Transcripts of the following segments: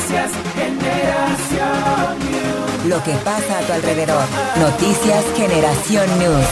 Noticias Generación News. Lo que pasa a tu alrededor. Noticias Generación News.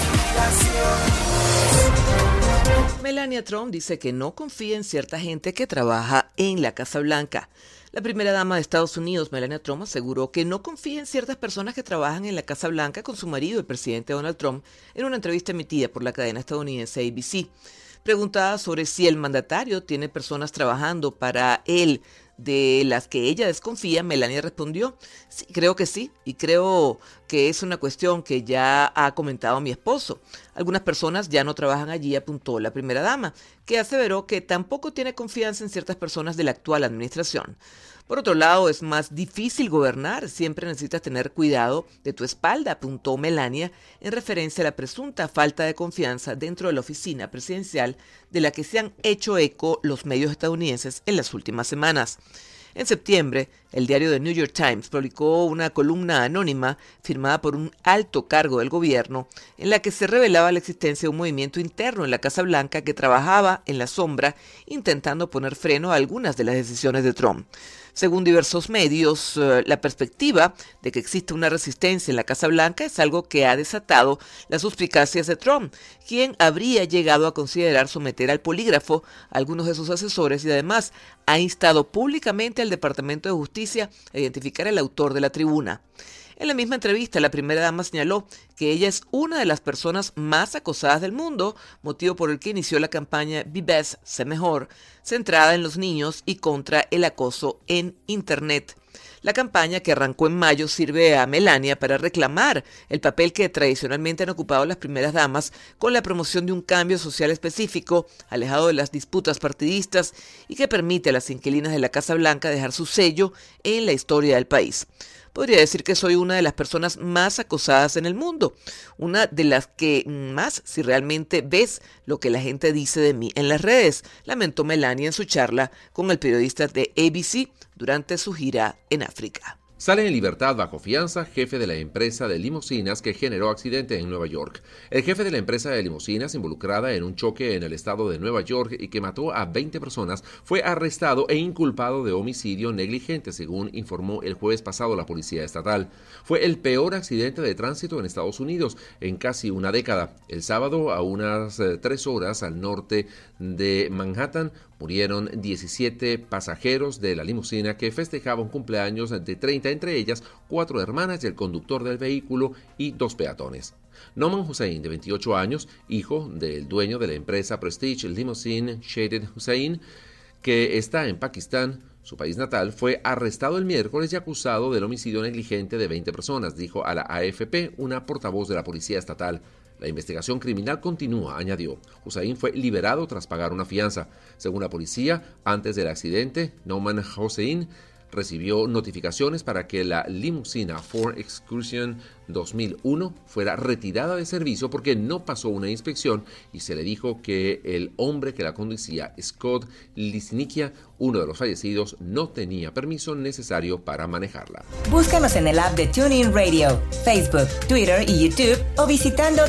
Melania Trump dice que no confía en cierta gente que trabaja en la Casa Blanca. La primera dama de Estados Unidos, Melania Trump, aseguró que no confía en ciertas personas que trabajan en la Casa Blanca con su marido, el presidente Donald Trump, en una entrevista emitida por la cadena estadounidense ABC. Preguntada sobre si el mandatario tiene personas trabajando para él de las que ella desconfía, Melania respondió: sí, creo que sí, y creo que es una cuestión que ya ha comentado mi esposo. Algunas personas ya no trabajan allí, apuntó la primera dama, que aseveró que tampoco tiene confianza en ciertas personas de la actual administración. Por otro lado, es más difícil gobernar, siempre necesitas tener cuidado de tu espalda, apuntó Melania, en referencia a la presunta falta de confianza dentro de la oficina presidencial de la que se han hecho eco los medios estadounidenses en las últimas semanas. En septiembre, el diario The New York Times publicó una columna anónima firmada por un alto cargo del gobierno en la que se revelaba la existencia de un movimiento interno en la Casa Blanca que trabajaba en la sombra intentando poner freno a algunas de las decisiones de Trump. Según diversos medios, la perspectiva de que existe una resistencia en la Casa Blanca es algo que ha desatado las suspicacias de Trump, quien habría llegado a considerar someter al polígrafo a algunos de sus asesores y además ha instado públicamente al Departamento de Justicia a identificar al autor de la tribuna. En la misma entrevista, la primera dama señaló que ella es una de las personas más acosadas del mundo, motivo por el que inició la campaña Be Best, Sé Mejor, centrada en los niños y contra el acoso en Internet. La campaña, que arrancó en mayo, sirve a Melania para reclamar el papel que tradicionalmente han ocupado las primeras damas con la promoción de un cambio social específico, alejado de las disputas partidistas y que permite a las inquilinas de la Casa Blanca dejar su sello en la historia del país. Podría decir que soy una de las personas más acosadas en el mundo, una de las que más si realmente ves lo que la gente dice de mí en las redes, lamentó Melania en su charla con el periodista de ABC durante su gira en África. Sale en libertad bajo fianza jefe de la empresa de limusinas que generó accidente en Nueva York. El jefe de la empresa de limusinas involucrada en un choque en el estado de Nueva York y que mató a 20 personas fue arrestado e inculpado de homicidio negligente, según informó el jueves pasado la policía estatal. Fue el peor accidente de tránsito en Estados Unidos en casi una década. El sábado, a unas 3 horas al norte de Manhattan, murieron 17 pasajeros de la limusina que festejaba un cumpleaños de 30, entre ellas 4 hermanas y el conductor del vehículo y 2 peatones. Noman Hussain, de 28 años, hijo del dueño de la empresa Prestige Limousine Shaded Hussain, que está en Pakistán, su país natal, fue arrestado el miércoles y acusado del homicidio negligente de 20 personas, dijo a la AFP una portavoz de la policía estatal. La investigación criminal continúa, añadió. Hussain fue liberado tras pagar una fianza. Según la policía, antes del accidente, Noman Hussain recibió notificaciones para que la limusina Ford Excursion 2001 fuera retirada de servicio porque no pasó una inspección y se le dijo que el hombre que la conducía, Scott Lisnikia, uno de los fallecidos, no tenía permiso necesario para manejarla. Búscanos en el app de TuneIn Radio, Facebook, Twitter y YouTube o visitando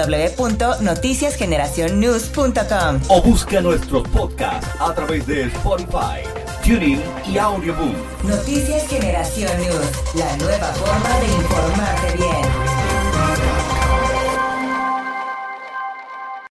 www.noticiasgeneracionnews.com. O busca nuestros podcasts a través de Spotify, TuneIn y Audioboom. Noticias Generación News, la nueva forma de informarte bien.